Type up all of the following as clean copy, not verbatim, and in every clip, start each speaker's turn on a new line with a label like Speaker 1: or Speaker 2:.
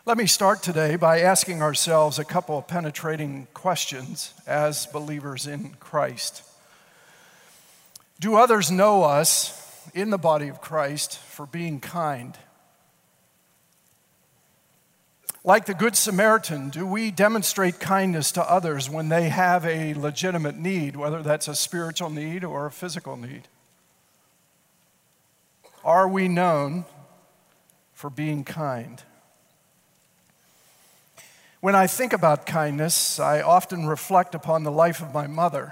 Speaker 1: Let me start today by asking ourselves a couple of penetrating questions as believers in Christ. Do others know us in the body of Christ for being kind? Like the Good Samaritan, do we demonstrate kindness to others when they have a legitimate need, whether that's a spiritual need or a physical need? Are we known for being kind? When I think about kindness, I often reflect upon the life of my mother.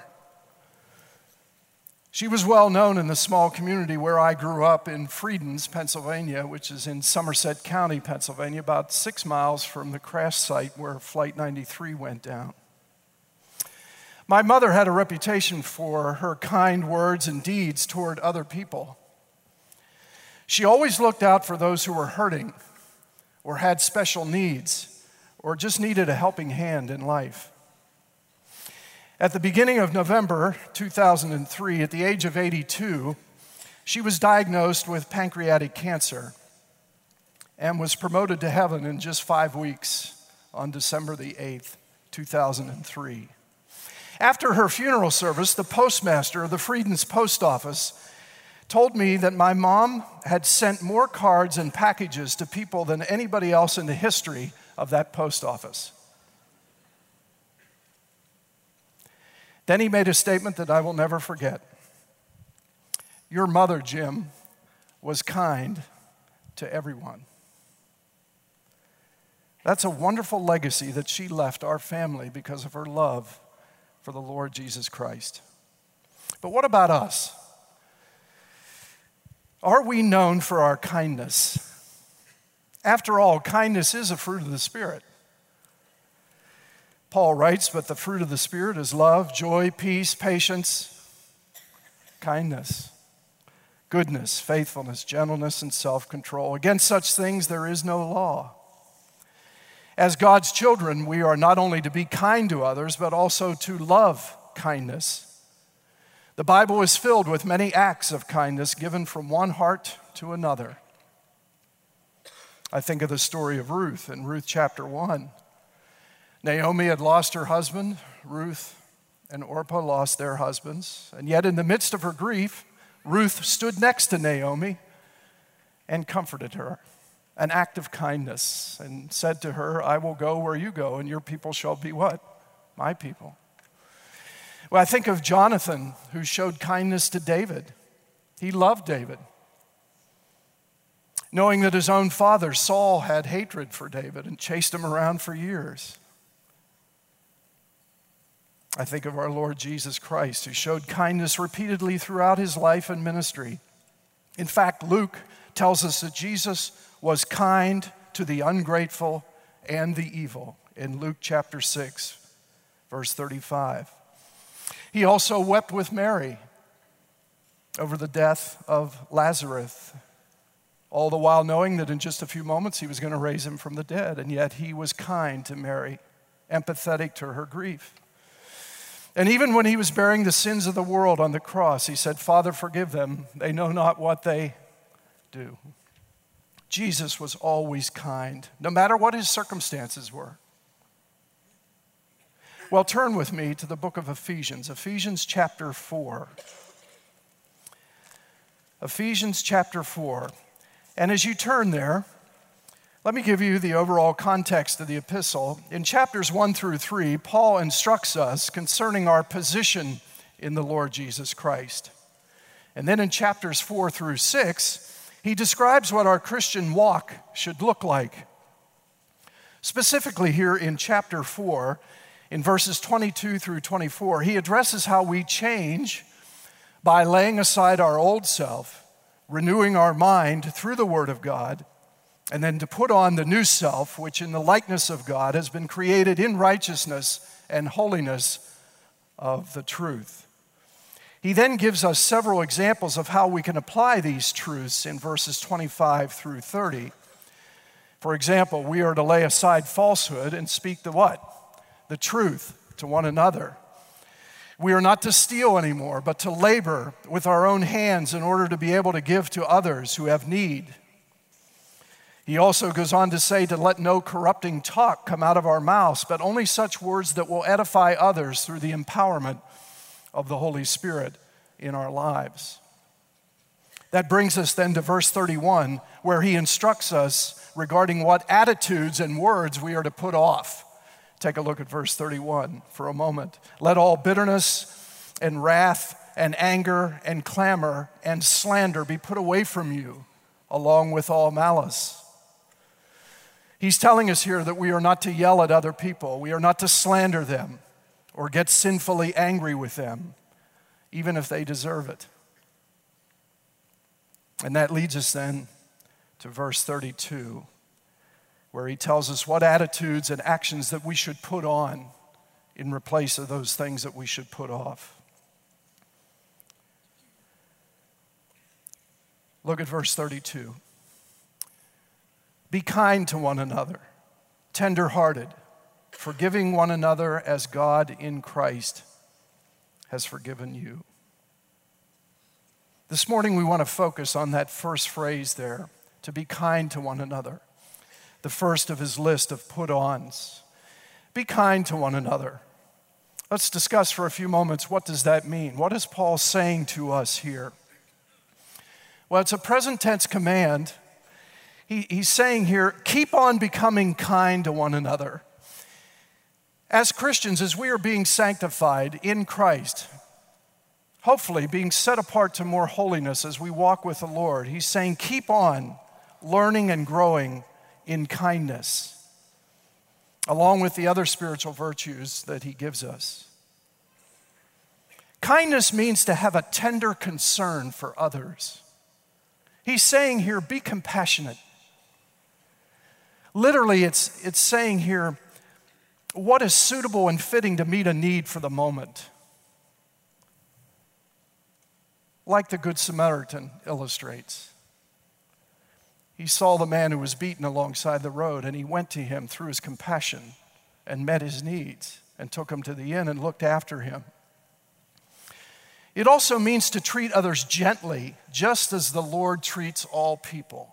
Speaker 1: She was well known in the small community where I grew up in Friedens, Pennsylvania, which is in Somerset County, Pennsylvania, about 6 miles from the crash site where Flight 93 went down. My mother had a reputation for her kind words and deeds toward other people. She always looked out for those who were hurting or had special needs, or just needed a helping hand in life. At the beginning of November 2003, at the age of 82, she was diagnosed with pancreatic cancer and was promoted to heaven in just 5 weeks on December the 8th, 2003. After her funeral service, the postmaster of the Friedens Post Office told me that my mom had sent more cards and packages to people than anybody else in the history of that post office. Then he made a statement that I will never forget. Your mother, Jim, was kind to everyone. That's a wonderful legacy that she left our family because of her love for the Lord Jesus Christ. But what about us? Are we known for our kindness? After all, kindness is a fruit of the Spirit. Paul writes, but the fruit of the Spirit is love, joy, peace, patience, kindness, goodness, faithfulness, gentleness, and self-control. Against such things there is no law. As God's children, we are not only to be kind to others, but also to love kindness. The Bible is filled with many acts of kindness given from one heart to another. I think of the story of Ruth in Ruth chapter 1. Naomi had lost her husband. Ruth and Orpah lost their husbands. And yet in the midst of her grief, Ruth stood next to Naomi and comforted her. An act of kindness, and said to her, I will go where you go, and your people shall be what? My people. Well, I think of Jonathan, who showed kindness to David. He loved David, knowing that his own father, Saul, had hatred for David and chased him around for years. I think of our Lord Jesus Christ, who showed kindness repeatedly throughout his life and ministry. In fact, Luke tells us that Jesus was kind to the ungrateful and the evil in Luke chapter 6, verse 35. He also wept with Mary over the death of Lazarus, all the while knowing that in just a few moments he was going to raise him from the dead. And yet he was kind to Mary, empathetic to her grief. And even when he was bearing the sins of the world on the cross, he said, Father, forgive them. They know not what they do. Jesus was always kind, no matter what his circumstances were. Well, turn with me to the book of Ephesians, Ephesians chapter 4. Ephesians chapter 4. And as you turn there, let me give you the overall context of the epistle. In chapters 1 through 3, Paul instructs us concerning our position in the Lord Jesus Christ. And then in chapters 4 through 6, he describes what our Christian walk should look like. Specifically here in chapter 4, in verses 22 through 24, he addresses how we change by laying aside our old self, renewing our mind through the Word of God, and then to put on the new self, which in the likeness of God has been created in righteousness and holiness of the truth. He then gives us several examples of how we can apply these truths in verses 25 through 30. For example, we are to lay aside falsehood and speak the what? The truth to one another. We are not to steal anymore, but to labor with our own hands in order to be able to give to others who have need. He also goes on to say to let no corrupting talk come out of our mouths, but only such words that will edify others through the empowerment of the Holy Spirit in our lives. That brings us then to verse 31, where he instructs us regarding what attitudes and words we are to put off. Take a look at verse 31 for a moment. Let all bitterness and wrath and anger and clamor and slander be put away from you, along with all malice. He's telling us here that we are not to yell at other people. We are not to slander them or get sinfully angry with them, even if they deserve it. And that leads us then to verse 32, where he tells us what attitudes and actions that we should put on in place of those things that we should put off. Look at verse 32. Be kind to one another, tender-hearted, forgiving one another as God in Christ has forgiven you. This morning we want to focus on that first phrase there, to be kind to one another, the first of his list of put-ons. Be kind to one another. Let's discuss for a few moments, what does that mean? What is Paul saying to us here? Well, it's a present tense command. He's saying here, keep on becoming kind to one another. As Christians, as we are being sanctified in Christ, hopefully being set apart to more holiness as we walk with the Lord, he's saying keep on learning and growing in kindness, along with the other spiritual virtues that he gives us. Kindness means to have a tender concern for others. He's saying here, be compassionate. Literally, it's saying here, what is suitable and fitting to meet a need for the moment. Like the Good Samaritan illustrates. He saw the man who was beaten alongside the road, and he went to him through his compassion and met his needs and took him to the inn and looked after him. It also means to treat others gently, just as the Lord treats all people.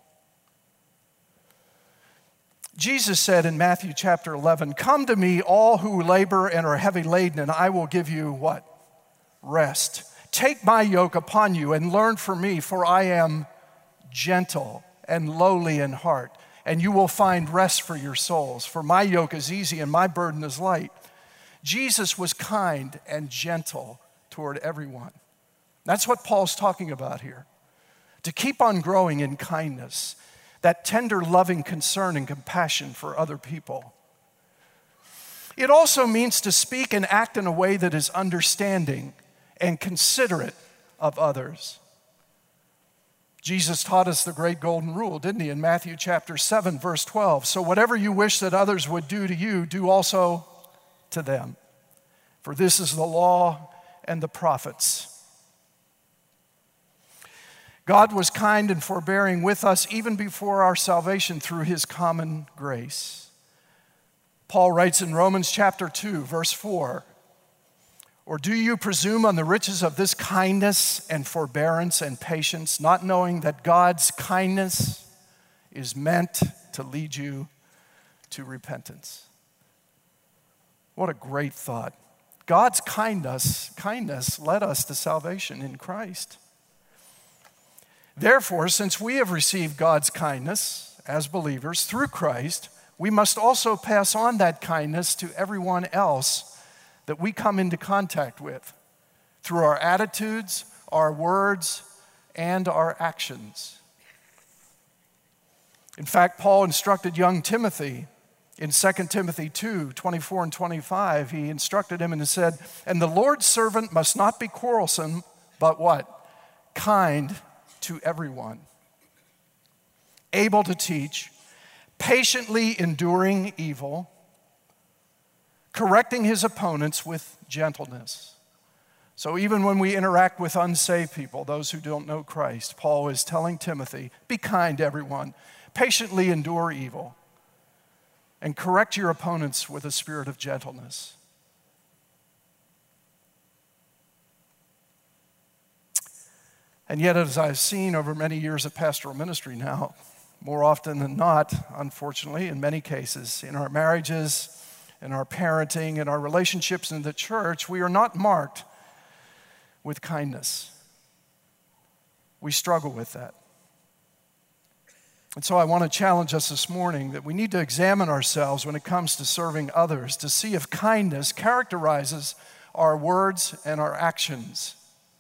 Speaker 1: Jesus said in Matthew chapter 11, come to me all who labor and are heavy laden, and I will give you what? Rest. Take my yoke upon you and learn from me, for I am gentle and lowly in heart, and you will find rest for your souls. For my yoke is easy and my burden is light. Jesus was kind and gentle toward everyone. That's what Paul's talking about here. To keep on growing in kindness, that tender, loving concern and compassion for other people. It also means to speak and act in a way that is understanding and considerate of others. Jesus taught us the great golden rule, didn't he, in Matthew chapter 7, verse 12. So whatever you wish that others would do to you, do also to them. For this is the law and the prophets. God was kind and forbearing with us even before our salvation through his common grace. Paul writes in Romans chapter 2, verse 4, or do you presume on the riches of this kindness and forbearance and patience, not knowing that God's kindness is meant to lead you to repentance? What a great thought. God's kindness led us to salvation in Christ. Therefore, since we have received God's kindness as believers through Christ, we must also pass on that kindness to everyone else that we come into contact with through our attitudes, our words, and our actions. In fact, Paul instructed young Timothy in 2 Timothy 2, 24 and 25. He instructed him and he said, and the Lord's servant must not be quarrelsome, but what? Kind to everyone, able to teach, patiently enduring evil, correcting his opponents with gentleness. So even when we interact with unsaved people, those who don't know Christ, Paul is telling Timothy, be kind to everyone, patiently endure evil, and correct your opponents with a spirit of gentleness. And yet, as I've seen over many years of pastoral ministry now, more often than not, unfortunately, in many cases, in our marriages, in our parenting, in our relationships in the church, we are not marked with kindness. We struggle with that. And so I want to challenge us this morning that we need to examine ourselves when it comes to serving others to see if kindness characterizes our words and our actions.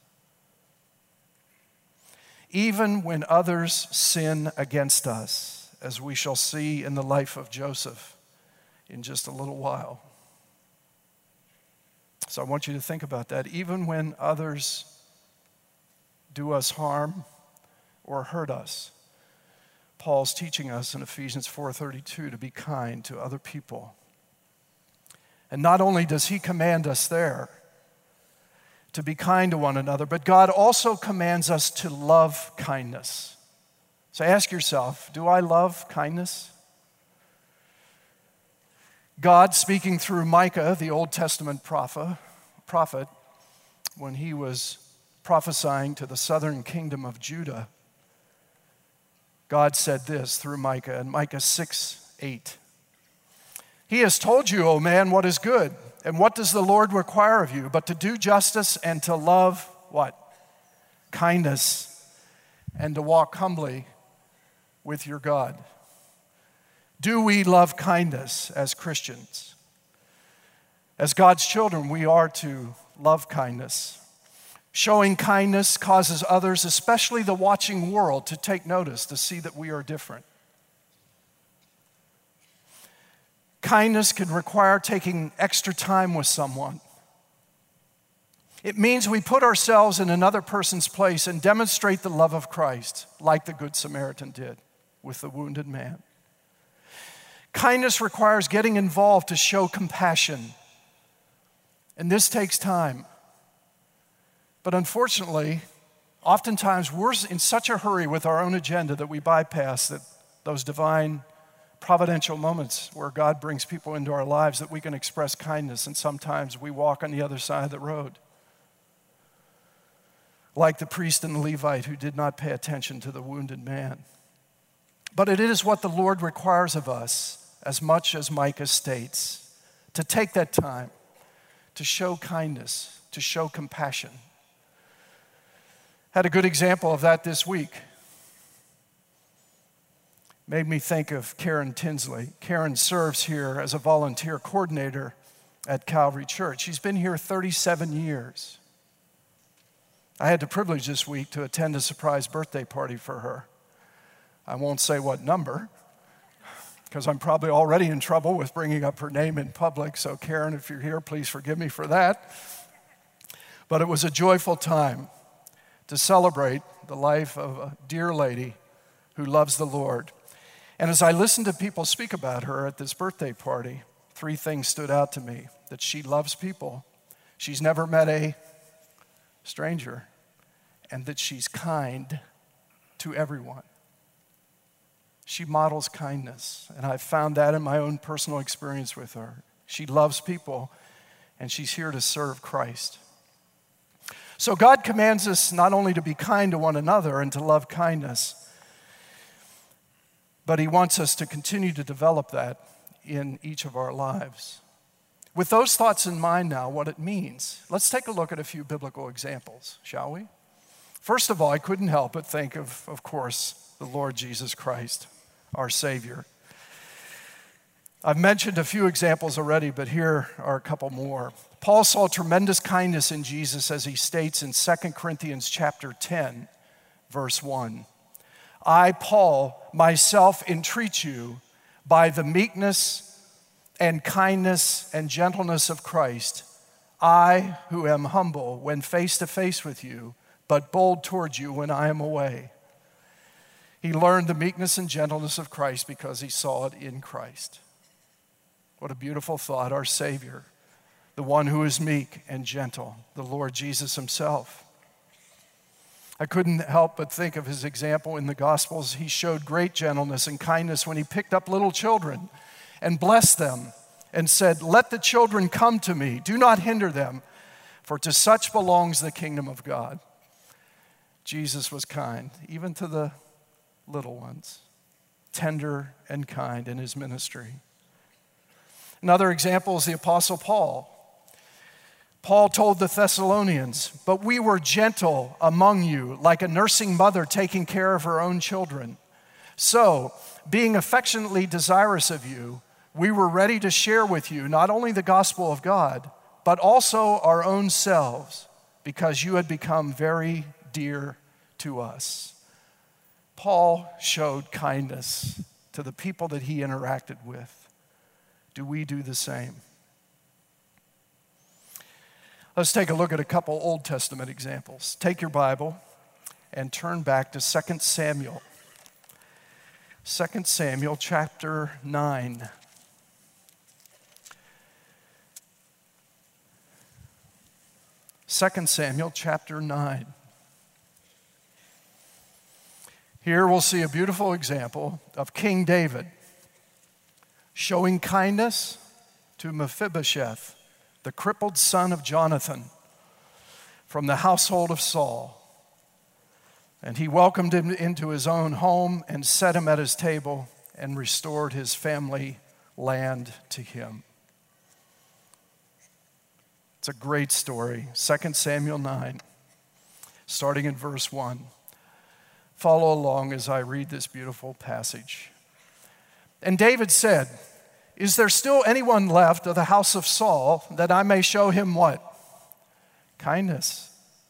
Speaker 1: Even when others sin against us, as we shall see in the life of Joseph in just a little while. So I want you to think about that. Even when others do us harm or hurt us, Paul's teaching us in Ephesians 4:32 to be kind to other people. And not only does he command us there to be kind to one another, but God also commands us to love kindness. So ask yourself, do I love kindness? God, speaking through Micah, the Old Testament prophet, when he was prophesying to the southern kingdom of Judah, God said this through Micah in Micah 6:8. He has told you, O man, what is good, and what does the Lord require of you, but to do justice and to love what? Kindness, and to walk humbly with your God. Do we love kindness as Christians? As God's children, we are to love kindness. Showing kindness causes others, especially the watching world, to take notice, to see that we are different. Kindness can require taking extra time with someone. It means we put ourselves in another person's place and demonstrate the love of Christ, like the Good Samaritan did with the wounded man. Kindness requires getting involved to show compassion, and this takes time. But unfortunately, oftentimes we're in such a hurry with our own agenda that we bypass those divine providential moments where God brings people into our lives that we can express kindness, and sometimes we walk on the other side of the road. Like the priest and the Levite who did not pay attention to the wounded man. But it is what the Lord requires of us, as much as Micah states, to take that time, to show kindness, to show compassion. Had a good example of that this week. Made me think of Karen Tinsley. Karen serves here as a volunteer coordinator at Calvary Church. She's been here 37 years. I had the privilege this week to attend a surprise birthday party for her. I won't say what number, because I'm probably already in trouble with bringing up her name in public. So Karen, if you're here, please forgive me for that. But it was a joyful time to celebrate the life of a dear lady who loves the Lord. And as I listened to people speak about her at this birthday party, 3 things stood out to me. That she loves people, she's never met a stranger, and that she's kind to everyone. She models kindness, and I've found that in my own personal experience with her. She loves people, and she's here to serve Christ. So God commands us not only to be kind to one another and to love kindness, but he wants us to continue to develop that in each of our lives. With those thoughts in mind now, what it means, let's take a look at a few biblical examples, shall we? First of all, I couldn't help but think of course, the Lord Jesus Christ, our Savior. I've mentioned a few examples already, but here are a couple more. Paul saw tremendous kindness in Jesus as he states in 2 Corinthians chapter 10, verse 1. I, Paul, myself entreat you by the meekness and kindness and gentleness of Christ, I who am humble when face to face with you, but bold toward you when I am away. He learned the meekness and gentleness of Christ because he saw it in Christ. What a beautiful thought, our Savior, the one who is meek and gentle, the Lord Jesus himself. I couldn't help but think of his example in the Gospels. He showed great gentleness and kindness when he picked up little children and blessed them and said, let the children come to me, do not hinder them, for to such belongs the kingdom of God. Jesus was kind, even to the little ones. tender and kind in his ministry. Another example is the Apostle Paul. Paul told the Thessalonians, "But we were gentle among you, like a nursing mother taking care of her own children. So, being affectionately desirous of you, we were ready to share with you not only the gospel of God, but also our own selves, because you had become very dear to us." Paul showed kindness to the people that he interacted with. Do we do the same? Let's take a look at a couple Old Testament examples. Take your Bible and turn back to 2 Samuel. 2 Samuel chapter 9. Second Samuel chapter 9. Here we'll see a beautiful example of King David showing kindness to Mephibosheth, the crippled son of Jonathan, from the household of Saul. And he welcomed him into his own home and set him at his table and restored his family land to him. It's a great story. 2 Samuel 9, starting in verse 1. Follow along as I read this beautiful passage. And David said, "Is there still anyone left of the house of Saul that I may show him what? Kindness,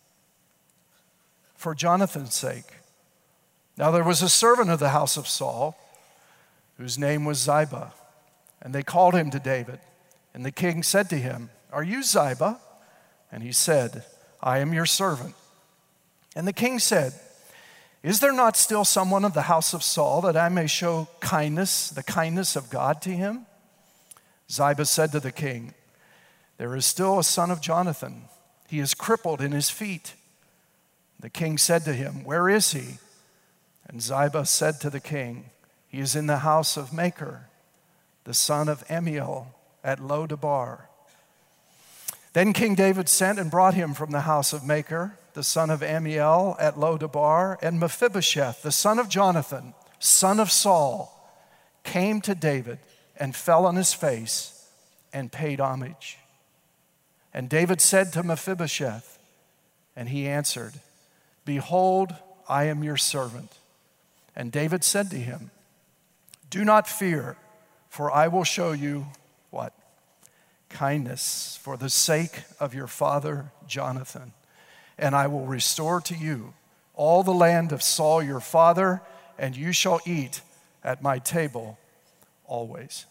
Speaker 1: for Jonathan's sake." Now there was a servant of the house of Saul whose name was Ziba, and they called him to David. And the king said to him, "Are you Ziba?" And he said, "I am your servant." And the king said, "Is there not still someone of the house of Saul that I may show kindness, the kindness of God to him?" Ziba said to the king, "There is still a son of Jonathan. He is crippled in his feet." The king said to him, "Where is he?" And Ziba said to the king, "He is in the house of Machir, the son of Ammiel, at Lo-debar." Then King David sent and brought him from the house of Machir, the son of Ammiel, at Lo-debar, and Mephibosheth, the son of Jonathan, son of Saul, came to David and fell on his face and paid homage. And David said to Mephibosheth, and he answered, "Behold, I am your servant." And David said to him, "Do not fear, for I will show you" what? "Kindness for the sake of your father Jonathan. And I will restore to you all the land of Saul your father, and you shall eat at my table always."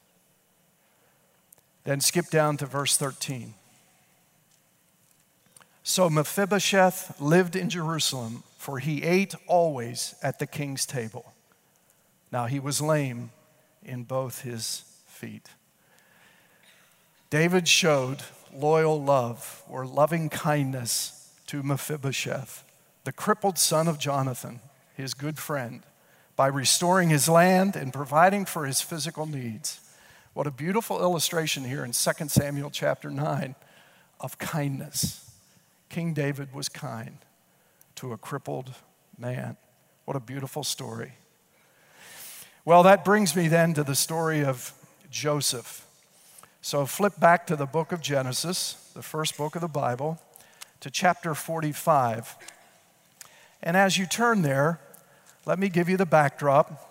Speaker 1: Then skip down to verse 13. So Mephibosheth lived in Jerusalem, for he ate always at the king's table. Now he was lame in both his feet. David showed loyal love or loving kindness to Mephibosheth, the crippled son of Jonathan, his good friend, by restoring his land and providing for his physical needs. What a beautiful illustration here in 2 Samuel chapter 9 of kindness. King David was kind to a crippled man. What a beautiful story. Well, that brings me then to the story of Joseph. So flip back to the book of Genesis, the first book of the Bible, to chapter 45. And as you turn there, let me give you the backdrop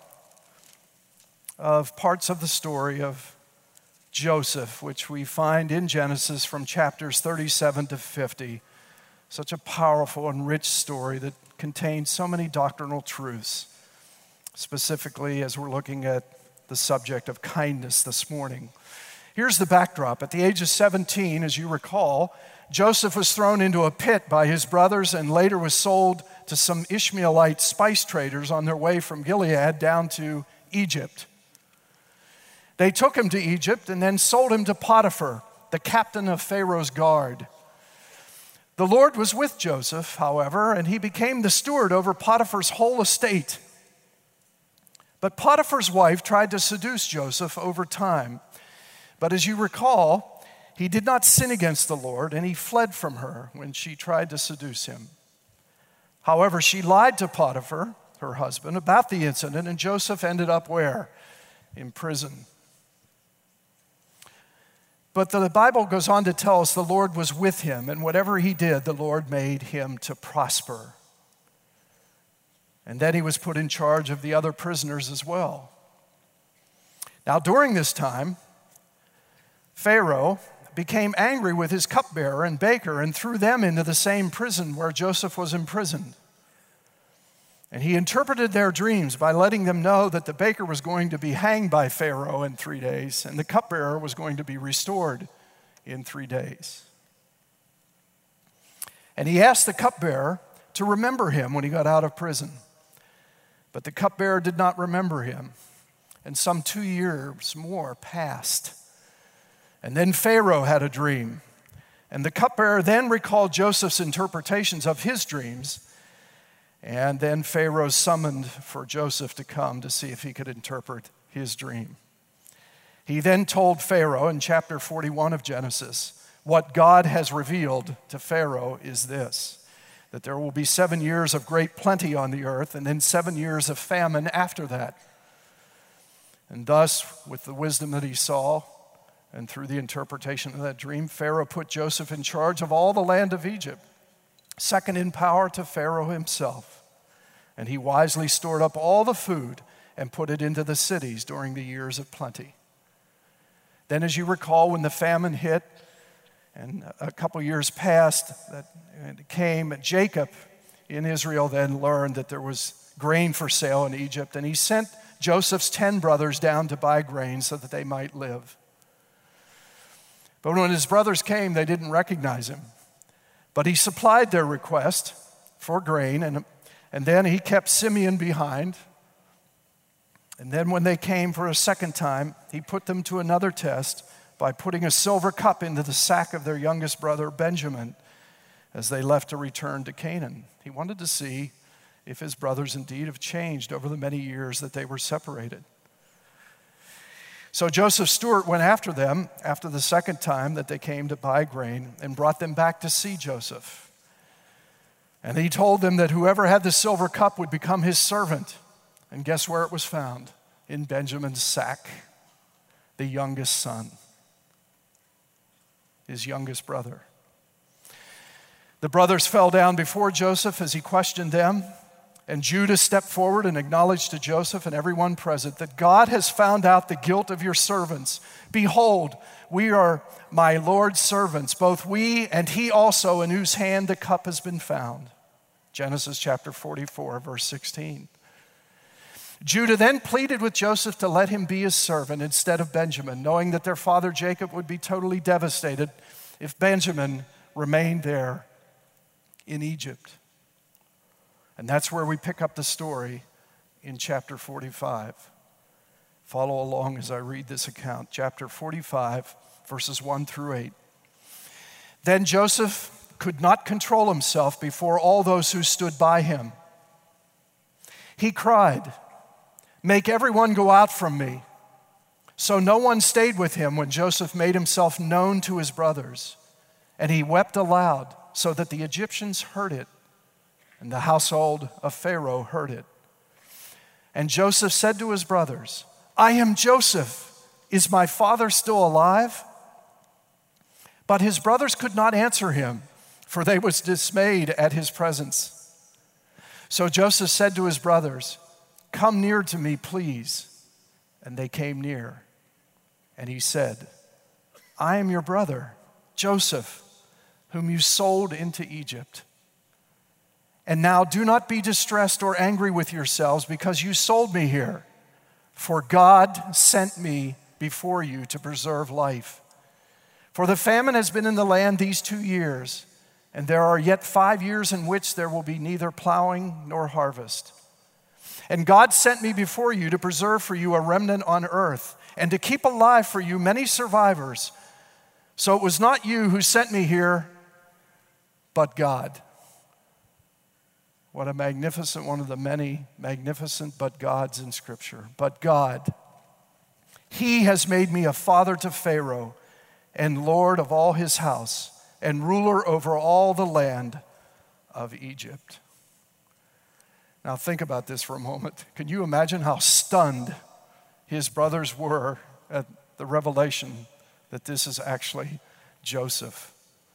Speaker 1: of parts of the story of Joseph, which we find in Genesis from chapters 37 to 50. Such a powerful and rich story that contains so many doctrinal truths, specifically as we're looking at the subject of kindness this morning. Here's the backdrop. At the age of 17, as you recall, Joseph was thrown into a pit by his brothers and later was sold to some Ishmaelite spice traders on their way from Gilead down to Egypt. They took him to Egypt and then sold him to Potiphar, the captain of Pharaoh's guard. The Lord was with Joseph, however, and he became the steward over Potiphar's whole estate. But Potiphar's wife tried to seduce Joseph over time. But as you recall, he did not sin against the Lord, and he fled from her when she tried to seduce him. However, she lied to Potiphar, her husband, about the incident, and Joseph ended up where? In prison. But the Bible goes on to tell us the Lord was with him, and whatever he did, the Lord made him to prosper. And then he was put in charge of the other prisoners as well. Now, during this time, Pharaoh became angry with his cupbearer and baker and threw them into the same prison where Joseph was imprisoned. And he interpreted their dreams by letting them know that the baker was going to be hanged by Pharaoh in 3 days, and the cupbearer was going to be restored in 3 days. And he asked the cupbearer to remember him when he got out of prison. But the cupbearer did not remember him, and some 2 years more passed. And then Pharaoh had a dream, and the cupbearer then recalled Joseph's interpretations of his dreams. And then Pharaoh summoned for Joseph to come to see if he could interpret his dream. He then told Pharaoh in chapter 41 of Genesis, what God has revealed to Pharaoh is this, that there will be 7 years of great plenty on the earth, and then 7 years of famine after that. And thus, with the wisdom that he saw, and through the interpretation of that dream, Pharaoh put Joseph in charge of all the land of Egypt, second in power to Pharaoh himself. And he wisely stored up all the food and put it into the cities during the years of plenty. Then, as you recall, when the famine hit and a couple years passed, that it came, Jacob in Israel then learned that there was grain for sale in Egypt, and he sent Joseph's 10 brothers down to buy grain so that they might live. But when his brothers came, they didn't recognize him. But he supplied their request for grain, and then he kept Simeon behind. And then when they came for a second time, he put them to another test by putting a silver cup into the sack of their youngest brother, Benjamin, as they left to return to Canaan. He wanted to see if his brothers indeed have changed over the many years that they were separated. So Joseph's steward went after them after the second time that they came to buy grain and brought them back to see Joseph. And he told them that whoever had the silver cup would become his servant. And guess where it was found? In Benjamin's sack, the youngest son, his youngest brother. The brothers fell down before Joseph as he questioned them. And Judah stepped forward and acknowledged to Joseph and everyone present that God has found out the guilt of your servants. Behold, we are my Lord's servants, both we and he also in whose hand the cup has been found. Genesis chapter 44, verse 16. Judah then pleaded with Joseph to let him be his servant instead of Benjamin, knowing that their father Jacob would be totally devastated if Benjamin remained there in Egypt. And that's where we pick up the story in chapter 45. Follow along as I read this account. Chapter 45, verses 1 through 8. Then Joseph could not control himself before all those who stood by him. He cried, "Make everyone go out from me." So no one stayed with him when Joseph made himself known to his brothers. And he wept aloud so that the Egyptians heard it. And the household of Pharaoh heard it. And Joseph said to his brothers, "I am Joseph. Is my father still alive?" But his brothers could not answer him, for they were dismayed at his presence. So Joseph said to his brothers, "Come near to me, please." And they came near. And he said, "I am your brother, Joseph, whom you sold into Egypt. And now do not be distressed or angry with yourselves because you sold me here. For God sent me before you to preserve life. For the famine has been in the land these 2 years, and there are yet 5 years in which there will be neither plowing nor harvest. And God sent me before you to preserve for you a remnant on earth, and to keep alive for you many survivors. So it was not you who sent me here, but God." What a magnificent, one of the many magnificent but gods in Scripture. But God, he has made me a father to Pharaoh and Lord of all his house and ruler over all the land of Egypt. Now think about this for a moment. Can you imagine how stunned his brothers were at the revelation that this is actually Joseph?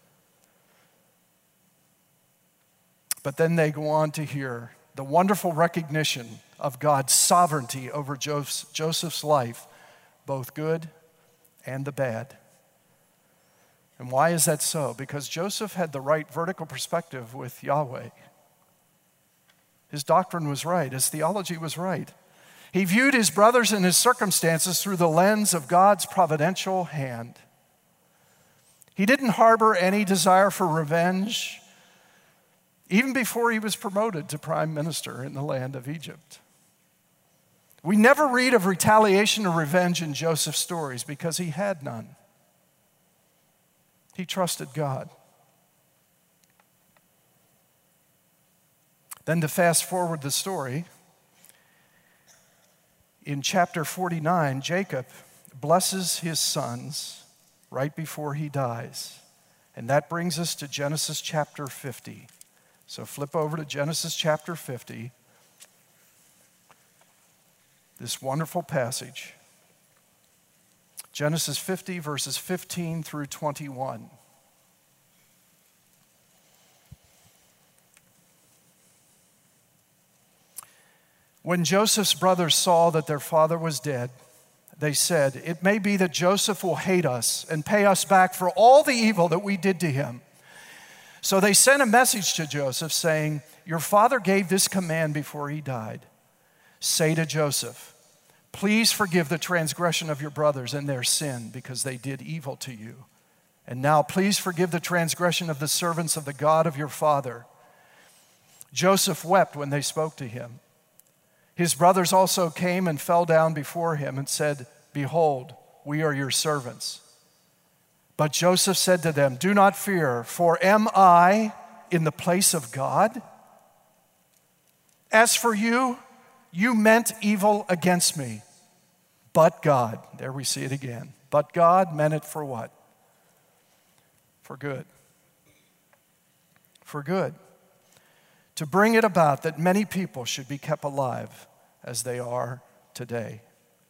Speaker 1: But then they go on to hear the wonderful recognition of God's sovereignty over Joseph's life, both good and the bad. And why is that so? Because Joseph had the right vertical perspective with Yahweh. His doctrine was right. His theology was right. He viewed his brothers and his circumstances through the lens of God's providential hand. He didn't harbor any desire for revenge, even before he was promoted to prime minister in the land of Egypt. We never read of retaliation or revenge in Joseph's stories because he had none. He trusted God. Then to fast forward the story, in chapter 49, Jacob blesses his sons right before he dies. And that brings us to Genesis chapter 50. So flip over to Genesis chapter 50. This wonderful passage. Genesis 50, verses 15 through 21. When Joseph's brothers saw that their father was dead, they said, "It may be that Joseph will hate us and pay us back for all the evil that we did to him." So they sent a message to Joseph saying, "Your father gave this command before he died. Say to Joseph, 'Please forgive the transgression of your brothers and their sin because they did evil to you. And now please forgive the transgression of the servants of the God of your father.' Joseph wept when they spoke to him. His brothers also came and fell down before him and said, 'Behold, we are your servants.' But Joseph said to them, 'Do not fear, for am I in the place of God? As for you, you meant evil against me, but God,'" there we see it again, "but God meant it for what? For good. For good. To bring it about that many people should be kept alive as they are today."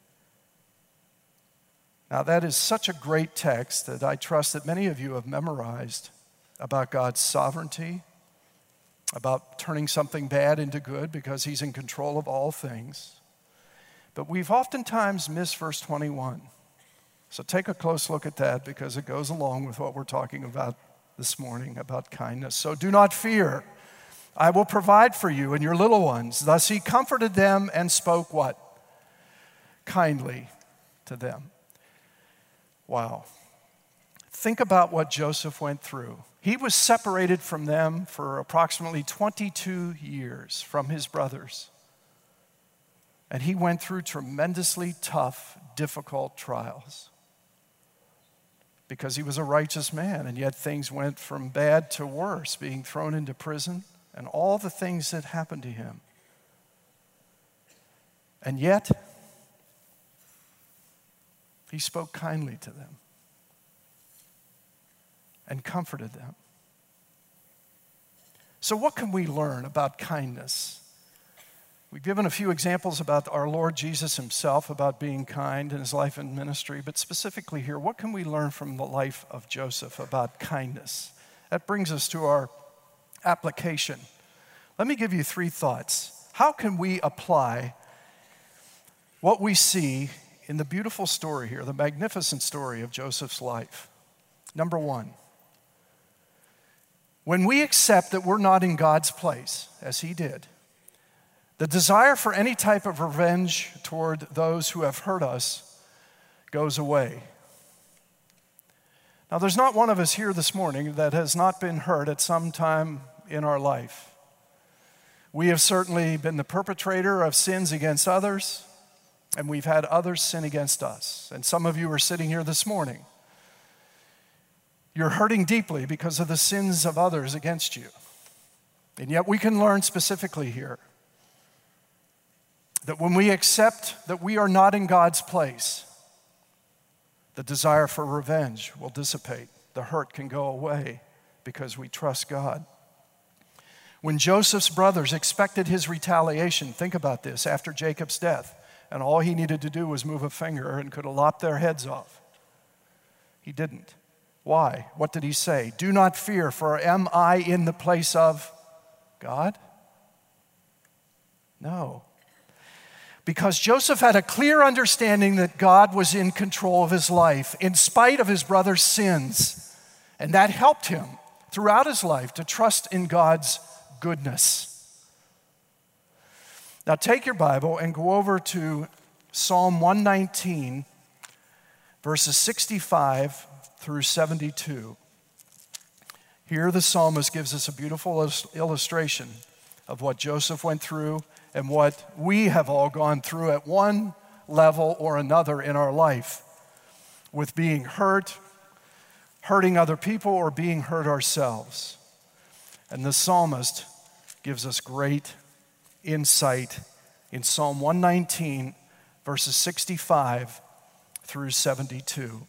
Speaker 1: Now that is such a great text that I trust that many of you have memorized about God's sovereignty, about turning something bad into good because he's in control of all things. But we've oftentimes missed verse 21. So take a close look at that because it goes along with what we're talking about this morning about kindness. "So do not fear. I will provide for you and your little ones." Thus he comforted them and spoke what? Kindly to them. Wow. Think about what Joseph went through. He was separated from them for approximately 22 years from his brothers. And he went through tremendously tough, difficult trials because he was a righteous man, and yet things went from bad to worse, being thrown into prison and all the things that happened to him. And yet, he spoke kindly to them and comforted them. So what can we learn about kindness? We've given a few examples about our Lord Jesus himself, about being kind in his life and ministry, but specifically here, what can we learn from the life of Joseph about kindness? That brings us to our application. Let me give you 3 thoughts. How can we apply what we see in the beautiful story here, the magnificent story of Joseph's life? Number 1, when we accept that we're not in God's place, as he did, the desire for any type of revenge toward those who have hurt us goes away. Now, there's not one of us here this morning that has not been hurt at some time in our life. We have certainly been the perpetrator of sins against others, and we've had others sin against us. And some of you are sitting here this morning. You're hurting deeply because of the sins of others against you. And yet we can learn specifically here that when we accept that we are not in God's place, the desire for revenge will dissipate. The hurt can go away because we trust God. When Joseph's brothers expected his retaliation, think about this, after Jacob's death, and all he needed to do was move a finger and could have lopped their heads off. He didn't. Why? What did he say? Do not fear, for am I in the place of God? No. Because Joseph had a clear understanding that God was in control of his life, in spite of his brother's sins. And that helped him throughout his life to trust in God's goodness. Now take your Bible and go over to Psalm 119, verses 65 through 72. Here the psalmist gives us a beautiful illustration of what Joseph went through and what we have all gone through at one level or another in our life with being hurt, hurting other people, or being hurt ourselves. And the psalmist gives us great insight in Psalm 119, verses 65 through 72.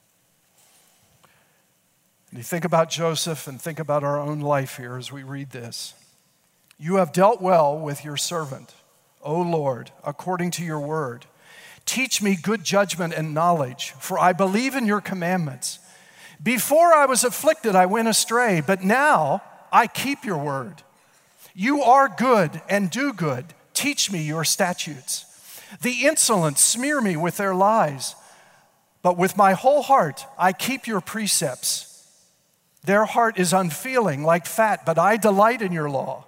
Speaker 1: And you think about Joseph and think about our own life here as we read this. You have dealt well with your servant, O Lord, according to your word. Teach me good judgment and knowledge, for I believe in your commandments. Before I was afflicted, I went astray, but now I keep your word. You are good and do good. Teach me your statutes. The insolent smear me with their lies, but with my whole heart I keep your precepts. Their heart is unfeeling like fat, but I delight in your law.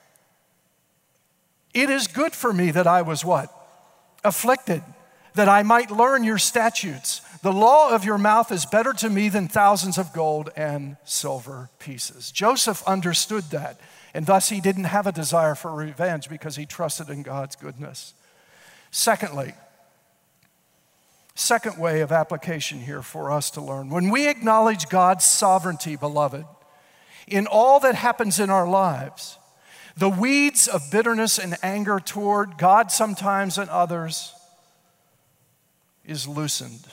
Speaker 1: It is good for me that I was what? Afflicted, that I might learn your statutes. The law of your mouth is better to me than thousands of gold and silver pieces. Joseph understood that, and thus he didn't have a desire for revenge because he trusted in God's goodness. Secondly, second way of application here for us to learn. When we acknowledge God's sovereignty, beloved, in all that happens in our lives, the weeds of bitterness and anger toward God sometimes and others is loosened.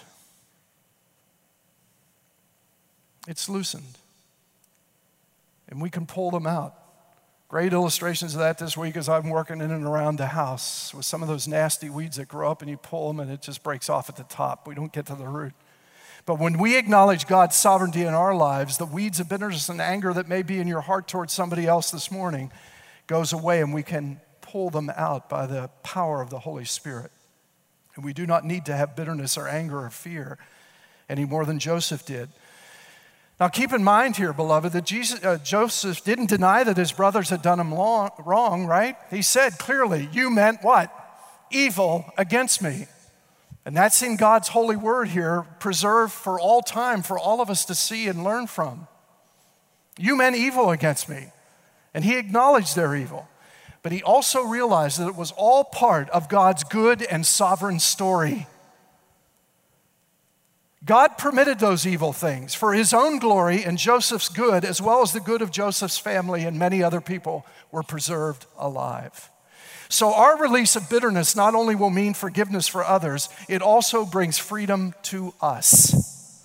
Speaker 1: It's loosened. And we can pull them out. Great illustrations of that this week as I'm working in and around the house with some of those nasty weeds that grow up and you pull them and it just breaks off at the top. We don't get to the root. But when we acknowledge God's sovereignty in our lives, the weeds of bitterness and anger that may be in your heart towards somebody else this morning goes away, and we can pull them out by the power of the Holy Spirit. And we do not need to have bitterness or anger or fear any more than Joseph did. Now keep in mind here, beloved, that Joseph didn't deny that his brothers had done him wrong, right? He said clearly, you meant what? Evil against me. And that's in God's holy word here, preserved for all time, for all of us to see and learn from. You meant evil against me. And he acknowledged their evil. But he also realized that it was all part of God's good and sovereign story. God permitted those evil things for his own glory, and Joseph's good, as well as the good of Joseph's family and many other people, were preserved alive. So our release of bitterness not only will mean forgiveness for others, it also brings freedom to us.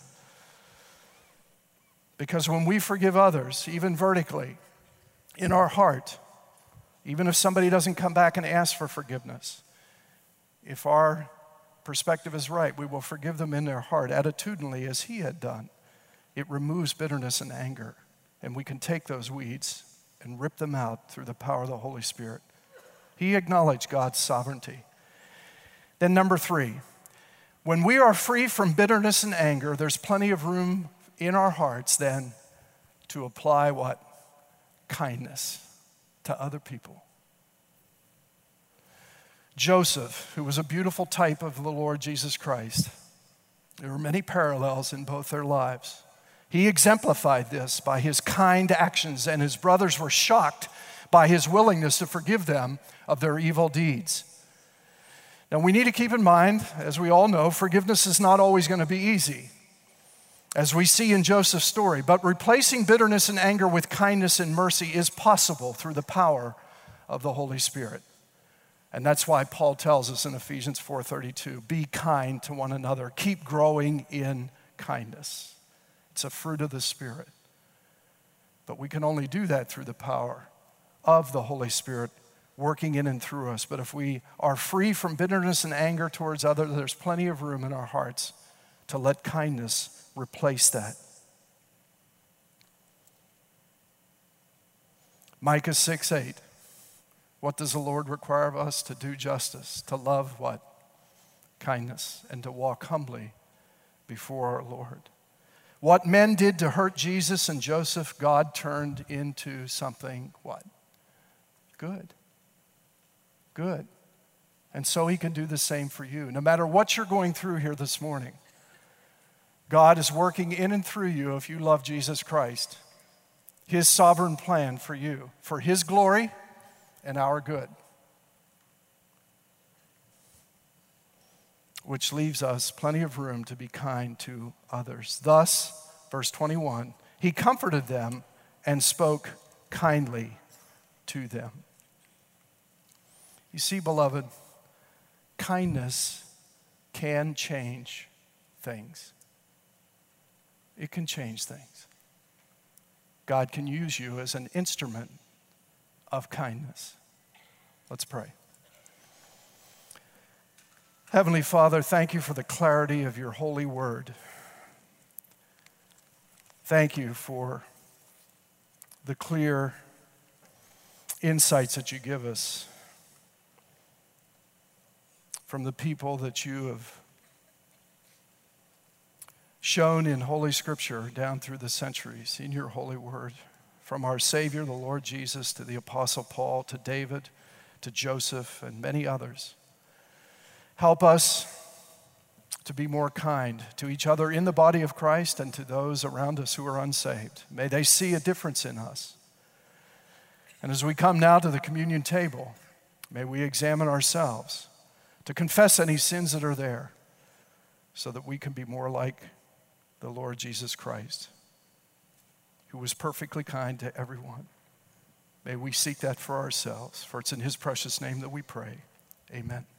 Speaker 1: Because when we forgive others, even vertically, in our heart, even if somebody doesn't come back and ask for forgiveness, if our perspective is right, we will forgive them in their heart attitudinally as he had done. It removes bitterness and anger, and we can take those weeds and rip them out through the power of the Holy Spirit. He acknowledged God's sovereignty. Then number 3, when we are free from bitterness and anger, there's plenty of room in our hearts then to apply what? Kindness to other people. Joseph, who was a beautiful type of the Lord Jesus Christ, there were many parallels in both their lives. He exemplified this by his kind actions, and his brothers were shocked by his willingness to forgive them of their evil deeds. Now we need to keep in mind, as we all know, forgiveness is not always going to be easy, as we see in Joseph's story. But replacing bitterness and anger with kindness and mercy is possible through the power of the Holy Spirit. And that's why Paul tells us in Ephesians 4:32, be kind to one another. Keep growing in kindness. It's a fruit of the Spirit. But we can only do that through the power of the Holy Spirit working in and through us. But if we are free from bitterness and anger towards others, there's plenty of room in our hearts to let kindness replace that. Micah 6:8. What does the Lord require of us? To do justice, to love what? Kindness, and to walk humbly before our Lord. What men did to hurt Jesus and Joseph, God turned into something what? Good. Good. And so he can do the same for you. No matter what you're going through here this morning, God is working in and through you if you love Jesus Christ. His sovereign plan for you, for his glory and our good. Which leaves us plenty of room to be kind to others. Thus, verse 21, he comforted them and spoke kindly to them. You see, beloved, kindness can change things. It can change things. God can use you as an instrument of kindness. Let's pray. Heavenly Father, thank you for the clarity of your holy word. Thank you for the clear insights that you give us from the people that you have shown in Holy Scripture down through the centuries in your holy word. From our Savior, the Lord Jesus, to the Apostle Paul, to David, to Joseph, and many others. Help us to be more kind to each other in the body of Christ and to those around us who are unsaved. May they see a difference in us. And as we come now to the communion table, may we examine ourselves to confess any sins that are there so that we can be more like the Lord Jesus Christ, who was perfectly kind to everyone. May we seek that for ourselves, for it's in his precious name that we pray. Amen.